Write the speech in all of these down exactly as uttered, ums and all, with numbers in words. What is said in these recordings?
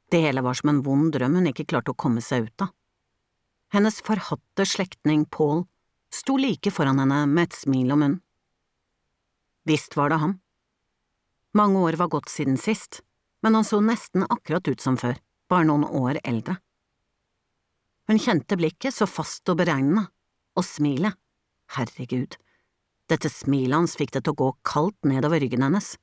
Det hele var som en vond drøm hun ikke klarte å komme seg ut av. Hennes forhatte slektning Paul sto like foran henne med et smil om munn. Visst var det han. Mange år var gått siden sist, men han så nesten akkurat ut som før, bare noen år eldre. Hun kjente blikket så fast og beregnende, og smilet. Herregud, dette smilet hans fikk det til å gå kaldt nedover ryggen hennes.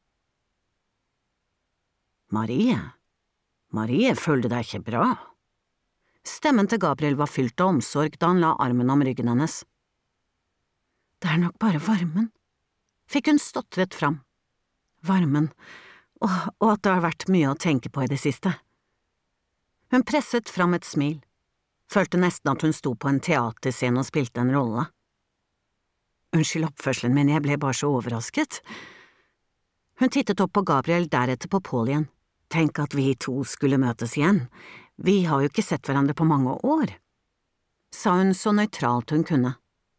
Marie, Marie, følte deg ikke bra? Stemmen til Gabriel var fylt av omsorg da han la armen om ryggen hennes. Det er nok bare varmen, fikk hun stotret fram. Varmen, og, og at det har vært mye å tenke på i det siste. Hun presset fram et smil, følte nesten at hun sto på en teaterscene og spilte en rolle. Unnskyld oppførselen min, jeg ble bare så overrasket. Hun tittet opp på Gabriel, deretter på Paul igjen. Tenk at vi to skulle møtes igjen. Vi har jo ikke sett hverandre på mange år, sa hun så nøytralt hun kunne.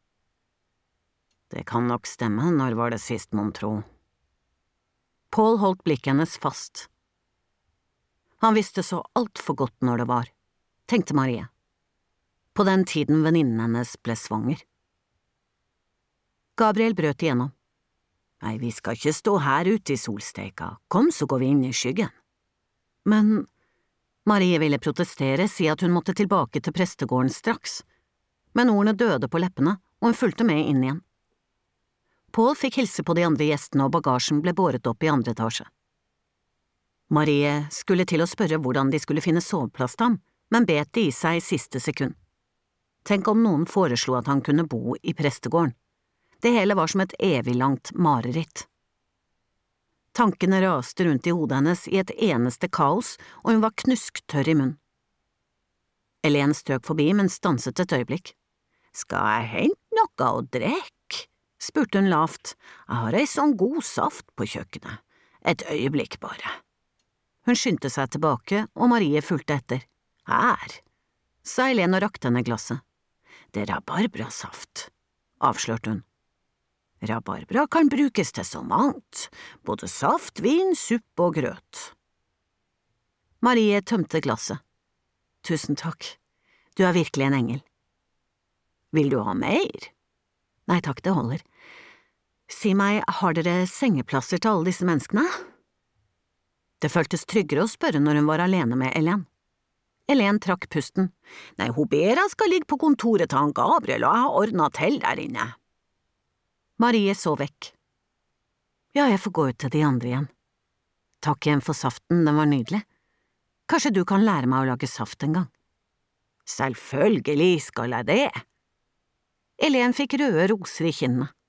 Det kan nok stemme, når var det sist, mon tro? Paul holdt blikket hennes fast. Han visste så alt for godt når det var, tenkte Marie. På den tiden venninnen hennes ble svanger. Gabriel brøt igjennom. Nei, vi skal ikke stå her ute i solsteika, kom så går vi inn i skyggen. Men Marie ville protestere, si at hun måtte tilbake til prestegården straks, men ordene døde på leppene, og hun fulgte med inn igjen. Paul fikk hilse på de andre gjestene, og bagasjen ble båret opp i andre etasje. Marie skulle til å spørre hvordan de skulle finne soveplass til ham, men bet det i seg i siste sekund. Tenk om noen foreslo at han kunne bo i prestegården. Det hele var som et evig langt mareritt. Tankene raste rundt i hodet hennes i et eneste kaos, og hun var knusktørr i munn. Elen strøk forbi, men stanset et øyeblikk. Skal jeg hente noe å drikke? Spurte hun lavt. Jeg har ei sånn god saft på kjøkkenet. Et øyeblikk bare. Hun skyndte seg tilbake, og Marie fulgte etter. Her, sa Elen og rakte henne glasset. Det er rabarbrasaft, avslørte hun. Rabarbra kan brukes til så mangt, både saft, vin, suppe og grøt. Marie tømte glasset. Tusen takk, du er virkelig en engel. Vil du ha mer? Nei takk, det holder. Si meg, har dere sengeplasser til alle disse menneskene? Det føltes tryggere å spørre når hun var alene med Elen. Elen trakk pusten. Nei, hun ber han skal ligge på kontoret til han Gabriel, og jeg har ordnet til der inne. Marie så vekk. Ja, jeg får gå ut til de andre igjen. Takk igjen for saften, den var nydelig. Kanskje du kan lære meg å lage saft en gang? Selvfølgelig skal jeg det. Elen fikk røde roser i kinnene.